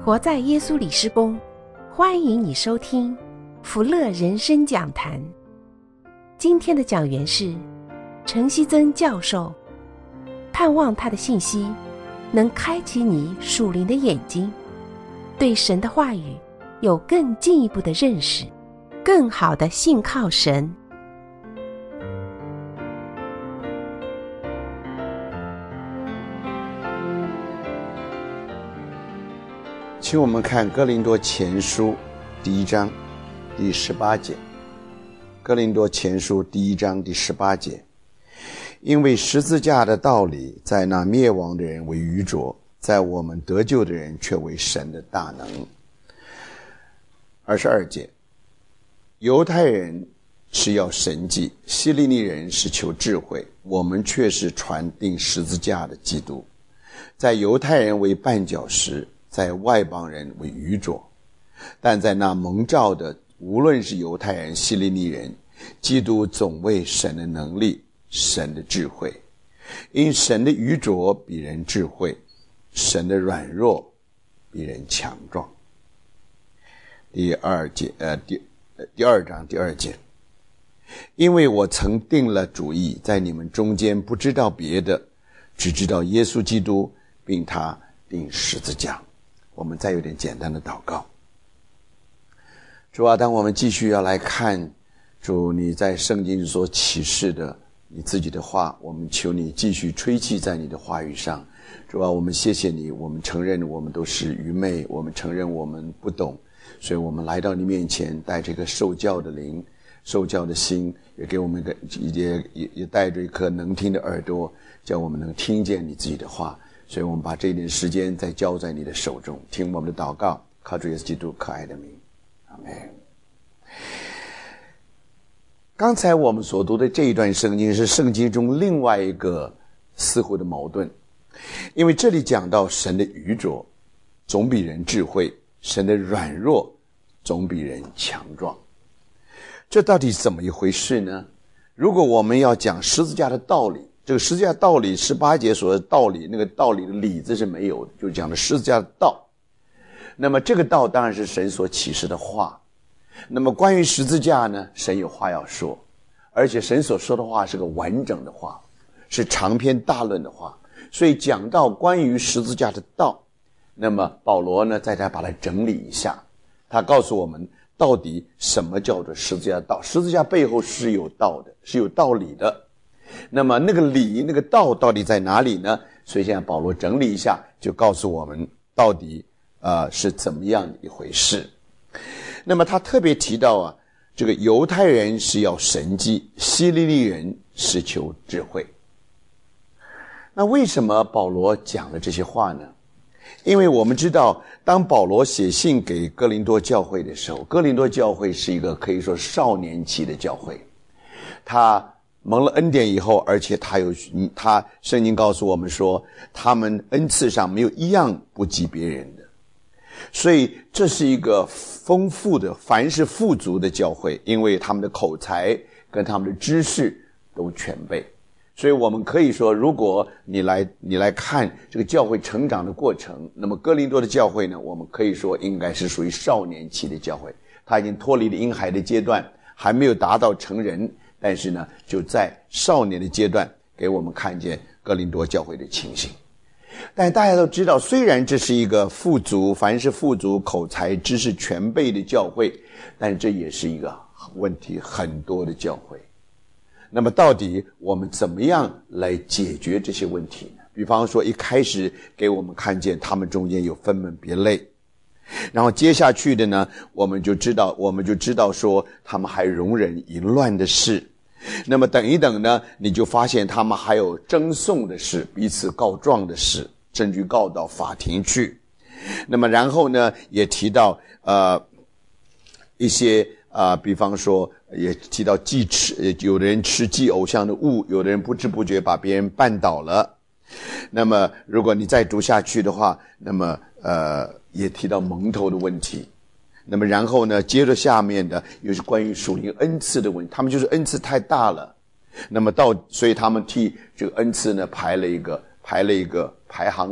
活在耶稣里施工，欢迎你收听福乐人生讲坛。今天的讲员是陈希曾教授，盼望他的信息能开启你属灵的眼睛，对神的话语有更进一步的认识，更好的信靠神。 请我们看哥林多前书第1章第18节。哥林多前书第1章第18节，因为十字架的道理在那灭亡的人为愚拙，在我们得救的人却为神的大能。22节，犹太人是要神迹，希利尼人是求智慧，我们却是传定十字架的基督，在犹太人为绊脚石，在外邦人为愚拙，但在那蒙召的，无论是犹太人希利尼人，基督总为神的能力，神的智慧。因神的愚拙比人智慧，神的软弱比人强壮。第2章第2节，因为我曾定了主意，在你们中间不知道别的，只知道耶稣基督，并他钉十字架。我们再有点简单的祷告。主啊，当我们继续要来看主你在圣经所启示的你自己的话，我们求你继续吹气在你的话语上。主啊，我们谢谢你，我们承认我们都是愚昧，我们承认我们不懂，所以我们来到你面前，带着一个受教的灵，受教的心，也给我们也带着一颗能听的耳朵，叫我们能听见你自己的话。所以我们把这一点时间再交在你的手中，听我们的祷告，靠主耶稣基督可爱的名，阿们。刚才我们所读的这一段圣经是圣经中另外一个似乎的矛盾，因为这里讲到神的愚拙总比人智慧，神的软弱总比人强壮。这到底是怎么一回事呢？如果我们要讲十字架的道理，这个十字架道理18节所的道理，那个道理的理字是没有的，就是讲的十字架的道。那么这个道当然是神所启示的话。那么关于十字架呢，神有话要说，而且神所说的话是个完整的话，是长篇大论的话。所以讲到关于十字架的道，那么保罗呢在这把它整理一下，他告诉我们到底什么叫做十字架的道。十字架背后是有道的，是有道理的。那么那个理那个道到底在哪里呢？所以现在保罗整理一下，就告诉我们到底是怎么样的一回事。那么他特别提到这个犹太人是要神迹，希利尼人是求智慧。那为什么保罗讲了这些话呢？因为我们知道，当保罗写信给哥林多教会的时候，哥林多教会是一个可以说少年期的教会，他蒙了恩典以后，而且他圣经告诉我们说，他们恩赐上没有一样不及别人的，所以这是一个丰富的，凡是富足的教会，因为他们的口才跟他们的知识都全备。所以我们可以说，如果你来看这个教会成长的过程，那么哥林多的教会呢，我们可以说应该是属于少年期的教会，他已经脱离了婴孩的阶段，还没有达到成人，但是呢就在少年的阶段给我们看见哥林多教会的情形。但大家都知道，虽然这是一个富足，凡是富足口才知识全备的教会，但这也是一个问题很多的教会。那么到底我们怎么样来解决这些问题呢？比方说一开始给我们看见他们中间有分门别类，然后接下去的呢，我们就知道说他们还容忍淫乱的事。那么等一等呢，你就发现他们还有争讼的事，彼此告状的事，证据告到法庭去。那么然后呢，也提到一些比方说也提到有的人吃祭偶像的物，有的人不知不觉把别人绊倒了。那么如果你再读下去的话，那么也提到蒙头的问题。那么然后呢，接着下面的又是关于属灵恩赐的问题，他们就是恩赐太大了，那么所以他们替这个恩赐呢排了一个排行录，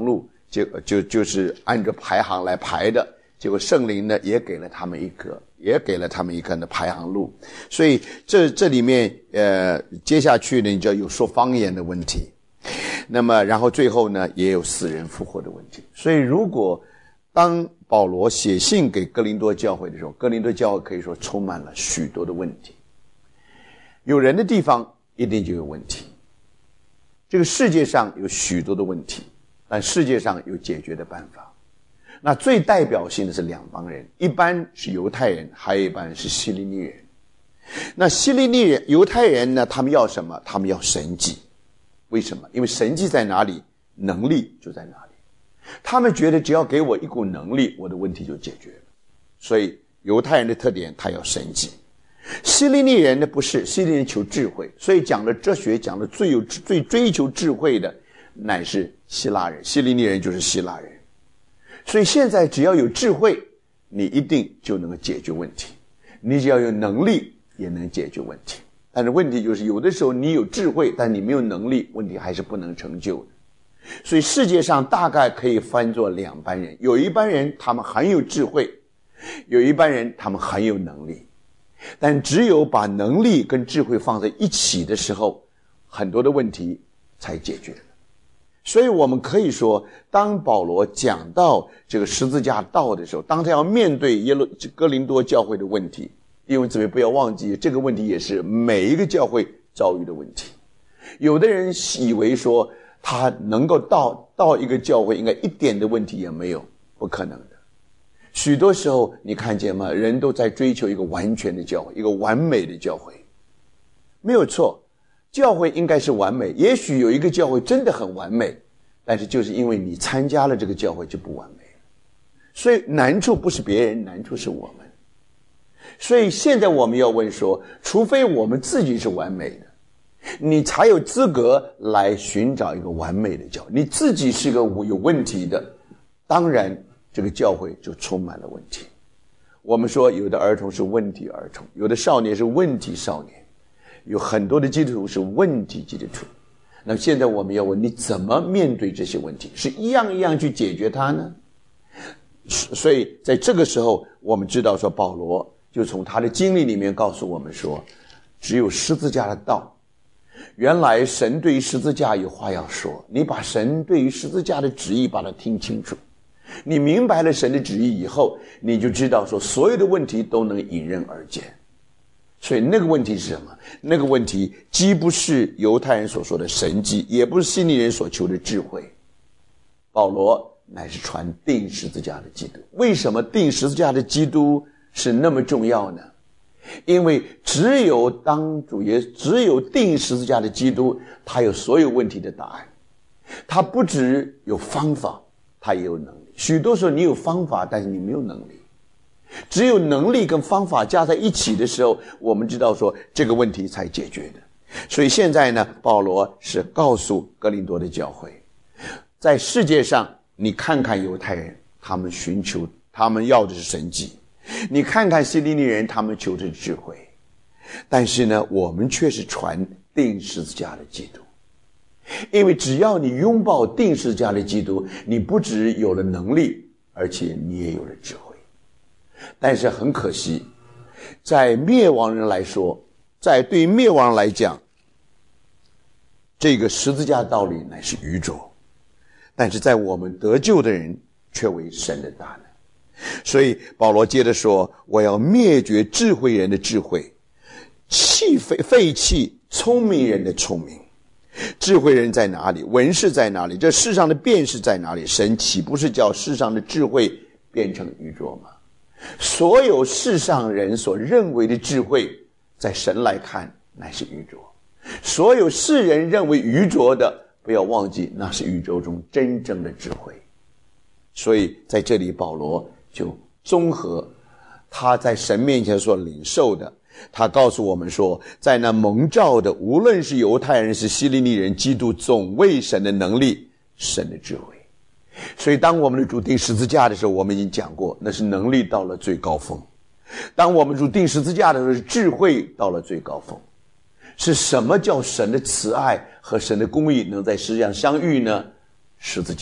就是按照排行来排的，结果圣灵呢也给了他们一个的排行录。所以这里面接下去呢，你就要有说方言的问题，那么然后最后呢也有死人复活的问题。所以如果当保罗写信给哥林多教会的时候，哥林多教会可以说充满了许多的问题，有人的地方一定就有问题。这个世界上有许多的问题，但世界上有解决的办法。那最代表性的是两帮人，一般是犹太人，还有一般是希利尼人。那希利尼人、犹太人呢，他们要什么？他们要神迹。为什么？因为神迹在哪里，能力就在哪里。他们觉得只要给我一股能力，我的问题就解决了。所以犹太人的特点，他要神迹。希利尼人呢不是，希利尼人求智慧，所以讲了哲学，讲了最追求智慧的乃是希腊人，希利尼人就是希腊人。所以现在只要有智慧，你一定就能够解决问题，你只要有能力也能解决问题。但是问题就是有的时候你有智慧，但你没有能力，问题还是不能成就的。所以世界上大概可以分作两班人，有一班人他们很有智慧，有一班人他们很有能力。但只有把能力跟智慧放在一起的时候，很多的问题才解决了。所以我们可以说，当保罗讲到这个十字架道的时候，当他要面对哥林多教会的问题，因为姊妹不要忘记，这个问题也是每一个教会遭遇的问题。有的人以为说他能够到一个教会应该一点的问题也没有，不可能的。许多时候你看见吗？人都在追求一个完全的教会，一个完美的教会。没有错，教会应该是完美，也许有一个教会真的很完美，但是就是因为你参加了这个教会就不完美了。所以难处不是别人，难处是我们。所以现在我们要问说，除非我们自己是完美的，你才有资格来寻找一个完美的教会。你自己是个有问题的，当然这个教会就充满了问题。我们说有的儿童是问题儿童，有的少年是问题少年，有很多的基督徒是问题基督徒。那现在我们要问，你怎么面对这些问题？是一样一样去解决它呢？所以在这个时候我们知道说，保罗就从他的经历里面告诉我们说，只有十字架的道。原来神对于十字架有话要说，你把神对于十字架的旨意把它听清楚，你明白了神的旨意以后，你就知道说所有的问题都能迎刃而解。所以那个问题是什么？那个问题既不是犹太人所说的神迹，也不是希利尼人所求的智慧。保罗乃是传钉十字架的基督。为什么钉十字架的基督是那么重要呢？因为只有钉十字架的基督，他有所有问题的答案。他不只有方法，他也有能力。许多时候你有方法，但是你没有能力。只有能力跟方法加在一起的时候，我们知道说这个问题才解决的。所以现在呢，保罗是告诉哥林多的教会，在世界上你看看犹太人，他们要的是神迹，你看看希利尼人，他们求的是智慧，但是呢，我们却是传钉十字架的基督。因为只要你拥抱钉十字架的基督，你不只有了能力，而且你也有了智慧。但是很可惜，在灭亡人来说，对于灭亡人来讲，这个十字架道理乃是愚拙，但是在我们得救的人却为神的大能。所以保罗接着说，我要灭绝智慧人的智慧，废弃聪明人的聪明。智慧人在哪里？文士在哪里？这世上的辨识在哪里？神岂不是叫世上的智慧变成愚拙吗？所有世上人所认为的智慧，在神来看乃是愚拙。所有世人认为愚拙的，不要忘记那是宇宙中真正的智慧。所以在这里保罗就综合他在神面前所领受的，他告诉我们说，在那蒙召的，无论是犹太人是希利尼人，基督总为神的能力，神的智慧。所以当我们的主钉十字架的时候，我们已经讲过，那是能力到了最高峰。当我们主钉十字架的时候，是智慧到了最高峰。是什么叫神的慈爱和神的公义能在世界上相遇呢？十字架，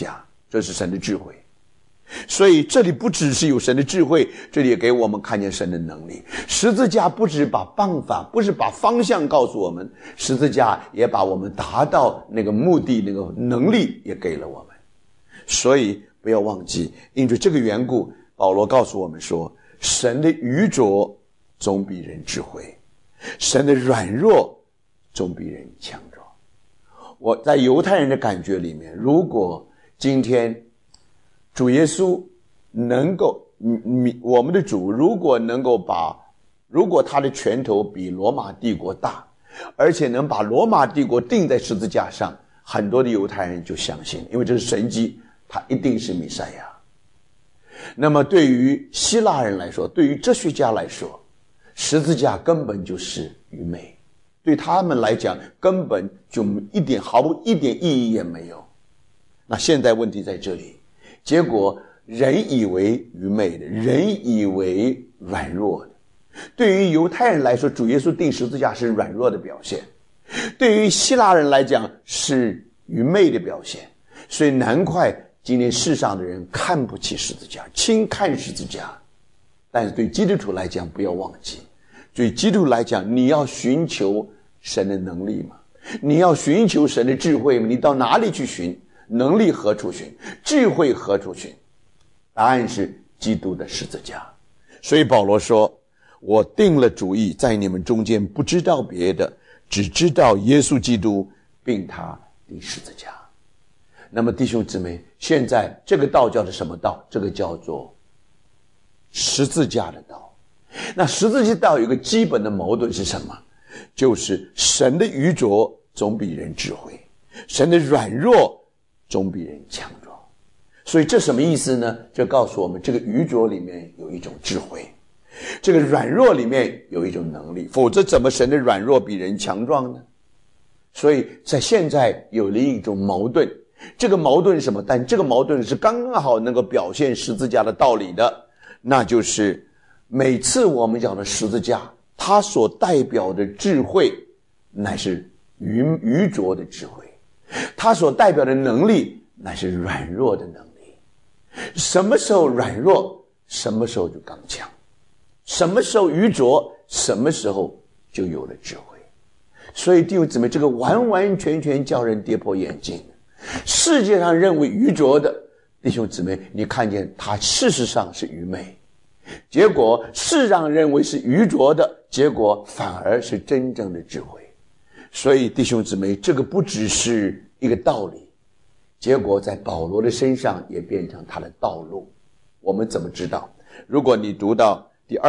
这是神的智慧。所以这里不只是有神的智慧，这里也给我们看见神的能力。十字架不只把办法，不是把方向告诉我们，十字架也把我们达到那个目的，那个能力也给了我们。所以不要忘记，因着这个缘故，保罗告诉我们说，神的愚拙总比人智慧，神的软弱总比人强壮。我在犹太人的感觉里面，如果今天主耶稣能够，我们的主如果他的拳头比罗马帝国大，而且能把罗马帝国钉在十字架上，很多的犹太人就相信，因为这是神迹，他一定是弥赛亚。那么对于希腊人来说，对于哲学家来说，十字架根本就是愚昧，对他们来讲根本就一点意义也没有。那现在问题在这里，结果人以为愚昧的，人以为软弱的。对于犹太人来说，主耶稣钉十字架是软弱的表现，对于希腊人来讲是愚昧的表现。所以难怪今天世上的人看不起十字架，轻看十字架。但是对基督徒来讲，不要忘记，对基督徒来讲，你要寻求神的能力吗？你要寻求神的智慧吗？你到哪里去寻？能力何处寻？智慧何处寻？答案是基督的十字架。所以保罗说，我定了主意，在你们中间不知道别的，只知道耶稣基督并他的十字架。那么弟兄姊妹，现在这个道叫做什么道？这个叫做十字架的道。那十字架道有一个基本的矛盾是什么？就是神的愚拙总比人智慧，神的软弱总比人强壮。所以这什么意思呢？这告诉我们，这个愚拙里面有一种智慧，这个软弱里面有一种能力，否则怎么神的软弱比人强壮呢？所以在现在有了一种矛盾，这个矛盾是什么？但这个矛盾是刚刚好能够表现十字架的道理的，那就是每次我们讲的十字架，它所代表的智慧乃是愚拙的智慧，它所代表的能力乃是软弱的能力。什么时候软弱，什么时候就刚强；什么时候愚拙，什么时候就有了智慧。所以弟兄姊妹，这个完完全全叫人跌破眼镜。世界上认为愚拙的弟兄姊妹，你看见他事实上是愚昧，结果世上认为是愚拙的，结果反而是真正的智慧。所以弟兄姊妹，这个不只是一个道理，结果在保罗的身上也变成他的道路。我们怎么知道？如果你读到第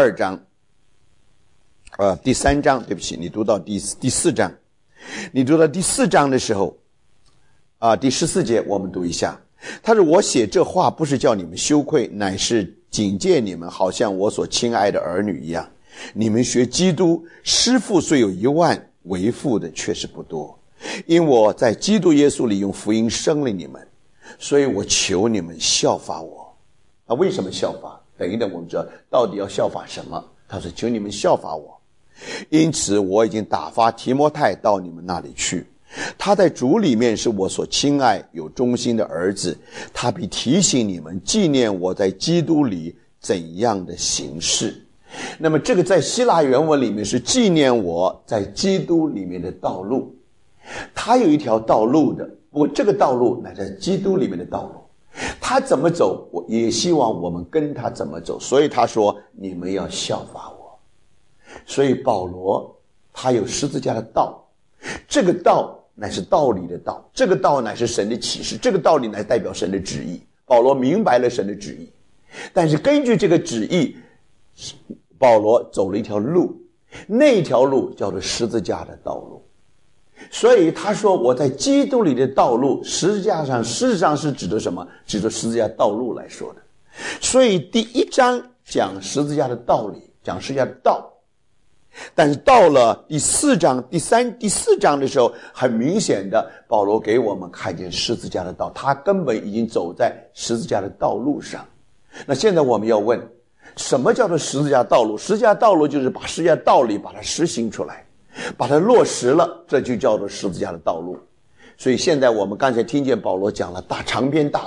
三章，对不起，你读到第四章，你读到第4章的时候，第14节我们读一下。他说，我写这话不是叫你们羞愧，乃是警戒你们，好像我所亲爱的儿女一样。你们学基督，师傅虽有1万，为父的却是不多。因我在基督耶稣里用福音生了你们，所以我求你们效法我。为什么效法？等一等，我们知道到底要效法什么。他说，求你们效法我。因此我已经打发提摩太到你们那里去，他在主里面是我所亲爱有忠心的儿子，他必提醒你们纪念我在基督里怎样的行事。那么这个在希腊原文里面是纪念我在基督里面的道路。他有一条道路的，不过这个道路乃在基督里面的道路，他怎么走，我也希望我们跟他怎么走。所以他说，你们要效法我。所以保罗他有十字架的道，这个道乃是道理的道，这个道乃是神的启示，这个道理乃代表神的旨意。保罗明白了神的旨意，但是根据这个旨意，保罗走了一条路，那条路叫做十字架的道路。所以他说，我在基督里的道路，十字架上事实上是指的什么？指的十字架道路来说的。所以第1章讲十字架的道理，讲十字架的道，但是到了第4章、第4章的时候，很明显的保罗给我们看见十字架的道，他根本已经走在十字架的道路上。那现在我们要问，什么叫做十字架道路？十字架道路就是把十字架道理把它实行出来，把它落实了，这就叫做十字架的道路。所以现在我们刚才听见保罗讲了长篇大道，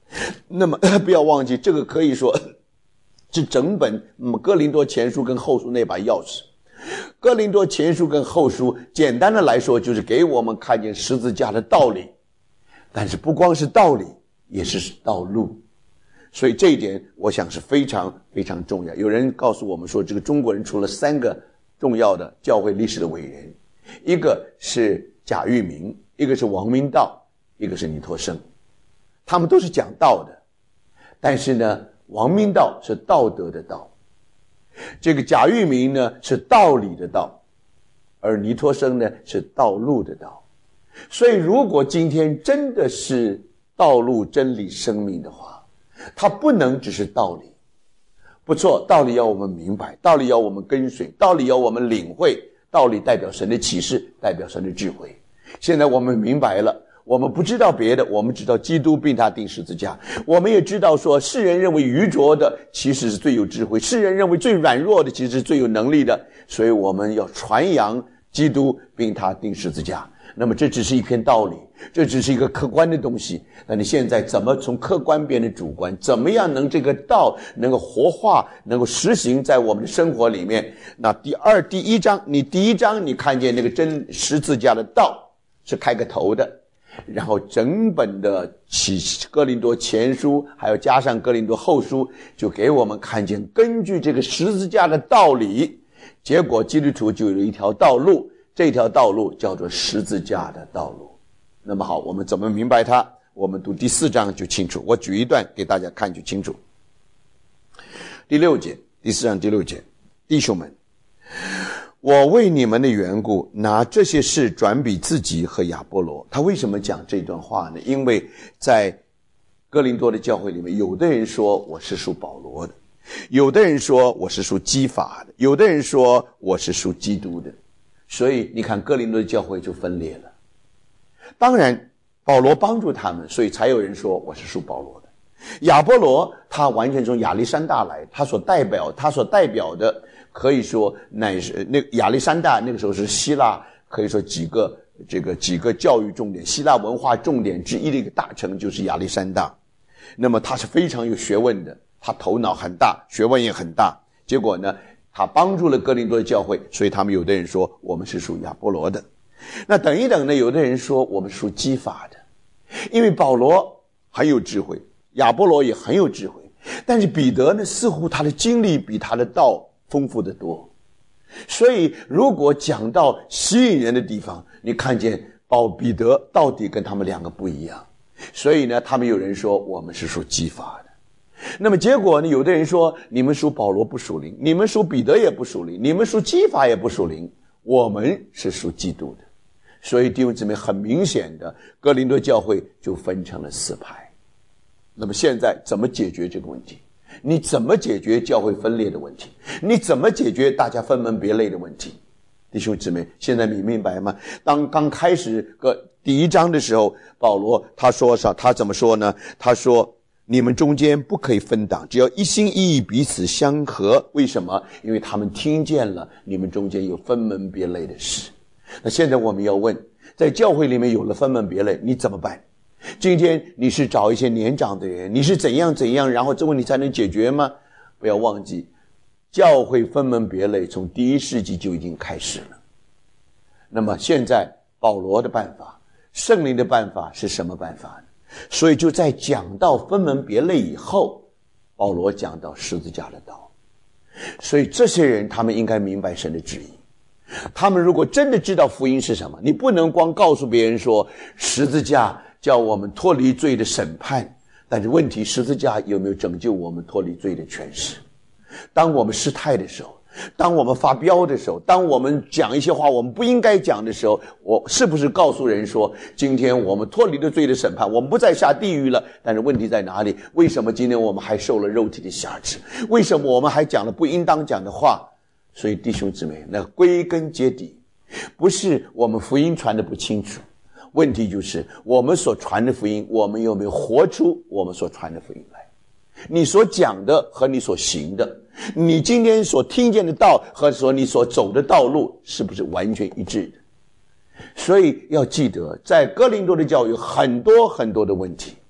那么不要忘记，这个可以说是整本哥林多前书跟后书那把钥匙。哥林多前书跟后书简单的来说，就是给我们看见十字架的道理，但是不光是道理，也是道路。所以这一点我想是非常非常重要。有人告诉我们说，这个中国人除了3个重要的教会历史的伟人，一个是贾玉民，一个是王明道，一个是尼托生，他们都是讲道的。但是呢，王明道是道德的道，这个贾玉民呢是道理的道，而尼托生呢是道路的道。所以如果今天真的是道路真理生命的话，它不能只是道理。不错，道理要我们明白，道理要我们跟随，道理要我们领会，道理代表神的启示，代表神的智慧。现在我们明白了，我们不知道别的，我们知道基督并他钉十字架，我们也知道说世人认为愚拙的其实是最有智慧，世人认为最软弱的其实是最有能力的，所以我们要传扬基督并他钉十字架。那么这只是一篇道理，这只是一个客观的东西，那你现在怎么从客观变成主观，怎么样能这个道能够活化，能够实行在我们的生活里面。那第一章你看见那个真十字架的道是开个头的，然后整本的哥林多前书还有加上哥林多后书，就给我们看见根据这个十字架的道理，结果基督徒就有一条道路，这条道路叫做十字架的道路。那么好，我们怎么明白它？我们读第4章就清楚，我举一段给大家看就清楚。第4章第6节，弟兄们，我为你们的缘故拿这些事转比自己和亚波罗。他为什么讲这段话呢？因为在哥林多的教会里面，有的人说我是属保罗的，有的人说我是属基法的，有的人说我是属基督的。所以你看哥林多的教会就分裂了。当然保罗帮助他们，所以才有人说我是属保罗的。亚波罗他完全从亚历山大来，他所代表的可以说乃是那亚历山大，那个时候是希腊可以说几个教育重点，希腊文化重点之一的一个大城就是亚历山大。那么他是非常有学问的，他头脑很大，学问也很大。结果呢，他帮助了哥林多的教会，所以他们有的人说我们是属亚波罗的。那等一等呢，有的人说我们属基法的，因为保罗很有智慧，亚波罗也很有智慧，但是彼得呢，似乎他的经历比他的道丰富得多。所以如果讲到吸引人的地方，你看见彼得到底跟他们两个不一样，所以呢，他们有人说我们是属基法的。那么结果呢，有的人说你们属保罗不属灵，你们属彼得也不属灵，你们属基法也不属灵，我们是属基督的。所以弟兄姊妹，很明显的哥林多教会就分成了4派。那么现在怎么解决这个问题？你怎么解决教会分裂的问题？你怎么解决大家分门别类的问题？弟兄姊妹，现在你明白吗？当刚开始第1章的时候，保罗他怎么说呢？他说你们中间不可以分党，只要一心一意彼此相合。为什么？因为他们听见了你们中间有分门别类的事。那现在我们要问，在教会里面有了分门别类，你怎么办？今天你是找一些年长的人，你是怎样，然后这问题才能解决吗？不要忘记，教会分门别类从第1世纪就已经开始了。那么现在保罗的办法，圣灵的办法是什么办法呢？所以就在讲到分门别类以后，保罗讲到十字架的道。所以这些人他们应该明白神的旨意。他们如果真的知道福音是什么，你不能光告诉别人说十字架叫我们脱离罪的审判，但是问题十字架有没有拯救我们脱离罪的权势？当我们失态的时候，当我们发飙的时候，当我们讲一些话我们不应该讲的时候，我是不是告诉人说今天我们脱离了罪的审判，我们不再下地狱了？但是问题在哪里？为什么今天我们还受了肉体的辖制？为什么我们还讲了不应当讲的话？所以弟兄姊妹，那归根结底不是我们福音传得不清楚，问题就是我们所传的福音，我们有没有活出我们所传的福音来？你所讲的和你所行的，你今天所听见的道和你所走的道路是不是完全一致的？所以要记得，在哥林多的教育很多很多的问题，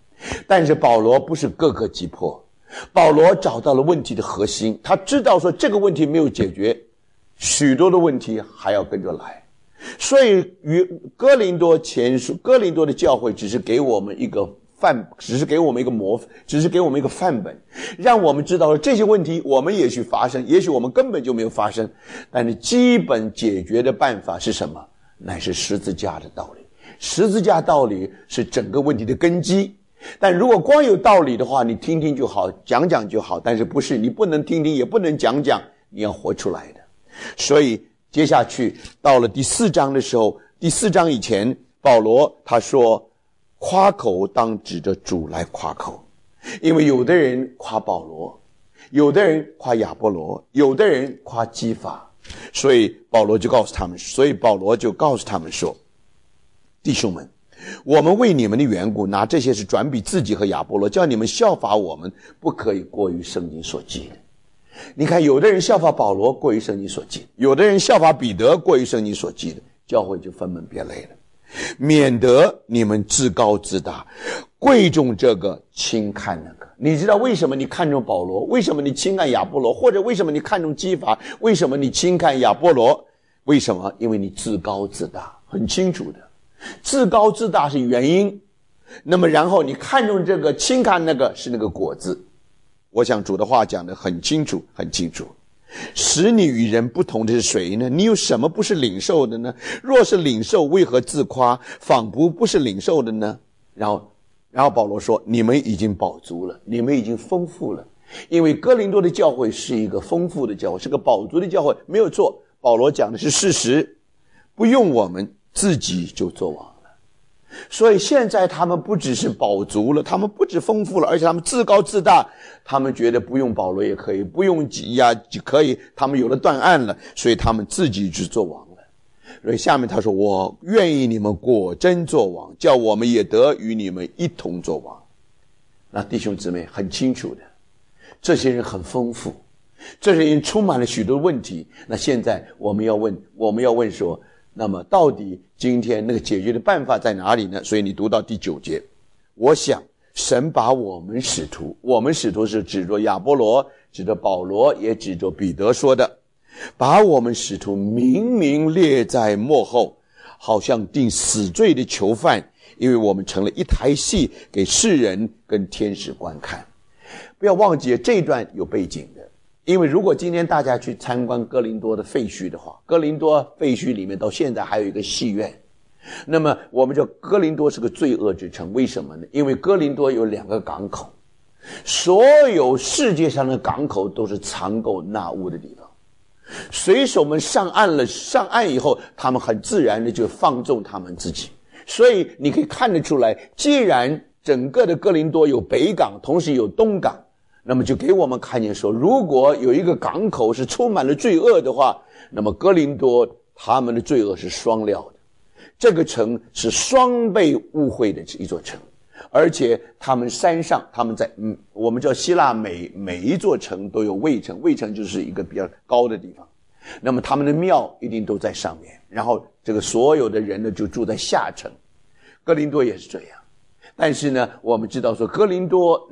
但是保罗不是各个击破，保罗找到了问题的核心，他知道说这个问题没有解决，许多的问题还要跟着来。所以与哥林多前书，哥林多的教会只是给我们一个只是给我们一个范本，让我们知道这些问题我们也许发生，也许我们根本就没有发生，但是基本解决的办法是什么？乃是十字架的道理。十字架道理是整个问题的根基。但如果光有道理的话，你听听就好，讲讲就好，但是不是，你不能听听也不能讲讲，你要活出来的。所以接下去到了第4章的时候，第4章以前保罗他说，夸口当指着主来夸口。因为有的人夸保罗，有的人夸亚波罗，有的人夸基法，所以保罗就告诉他们说，弟兄们，我们为你们的缘故拿这些是转比自己和亚波罗，叫你们效法我们，不可以过于圣经所记的。你看，有的人效法保罗过于圣经所记，有的人效法彼得过于圣经所记的，教会就分门别类了。免得你们自高自大，贵重这个轻看那个。你知道为什么你看重保罗，为什么你轻看亚波罗，或者为什么你看重基法，为什么你轻看亚波罗？为什么？因为你自高自大，很清楚的，自高自大是原因，那么然后你看重这个轻看那个是那个果子。我想主的话讲得很清楚很清楚。使你与人不同的是谁呢？你有什么不是领受的呢？若是领受，为何自夸，仿佛不是领受的呢？然后保罗说，你们已经饱足了，你们已经丰富了。因为哥林多的教会是一个丰富的教会，是个饱足的教会，没有错，保罗讲的是事实，不用我们自己就做王了。所以现在他们不只是饱足了，他们不只丰富了，而且他们自高自大，他们觉得不用保罗也可以，不用就可以，他们有了断案了，所以他们自己去做王了。所以下面他说，我愿意你们果真做王，叫我们也得与你们一同做王。那弟兄姊妹很清楚的，这些人很丰富，这些人充满了许多问题。那现在我们要问说，那么到底今天那个解决的办法在哪里呢？所以你读到第9节，我想神把我们使徒是指着亚波罗，指着保罗，也指着彼得说的，把我们使徒明明列在幕后，好像定死罪的囚犯，因为我们成了一台戏给世人跟天使观看。不要忘记这一段有背景的，因为如果今天大家去参观哥林多的废墟的话，哥林多废墟里面到现在还有一个戏院。那么我们叫哥林多是个罪恶之城，为什么呢？因为哥林多有2个港口，所有世界上的港口都是藏垢纳污的地方。水手们上岸以后，他们很自然的就放纵他们自己。所以你可以看得出来，既然整个的哥林多有北港，同时有东港，那么就给我们看见说，如果有一个港口是充满了罪恶的话，那么哥林多他们的罪恶是双料的。这个城是双倍污秽的一座城，而且他们山上，他们在我们叫希腊每一座城都有卫城，卫城就是一个比较高的地方，那么他们的庙一定都在上面，然后这个所有的人呢就住在下城。哥林多也是这样，但是呢我们知道说哥林多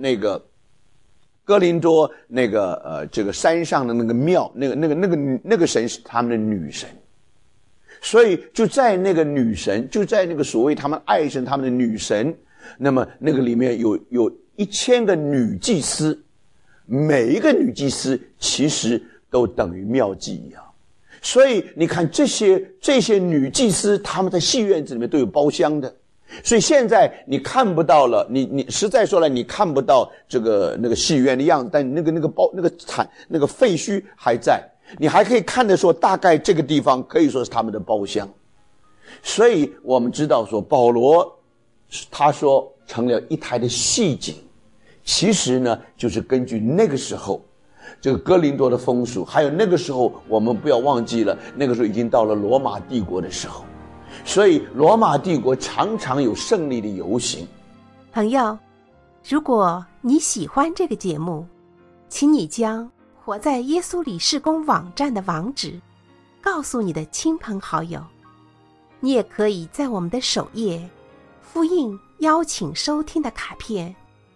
这个山上的那个庙，那个神是他们的女神。所以就在那个女神，就在那个所谓他们爱神，他们的女神，那么那个里面有1000个女祭司，每一个女祭司其实都等于庙妓一样。所以你看这些女祭司，她们在戏院子里面都有包厢的。所以现在你看不到了，你实在说来，你看不到那个戏院的样子，但那个废墟还在。你还可以看得说，大概这个地方可以说是他们的包厢。所以我们知道说，保罗他说成了一台的戏景，其实呢就是根据那个时候这个哥林多的风俗，还有那个时候我们不要忘记了，那个时候已经到了罗马帝国的时候，所以罗马帝国常常有胜利的游行。 朋友，如果你喜欢这个节目，请你将活在耶稣里事工网站的网址告诉你的亲朋好友。你也可以在我们的首页复印邀请收听的卡片，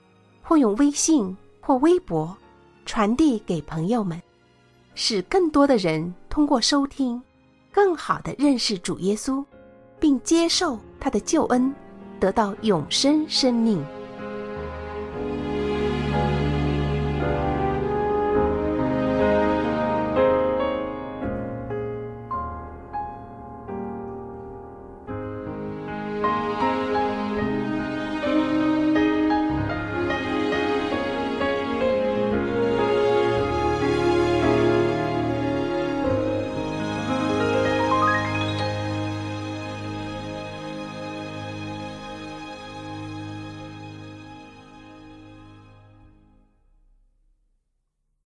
或用微信或微博传递给朋友们，使更多的人通过收听更好地认识主耶稣，并接受他的救恩，得到永生生命。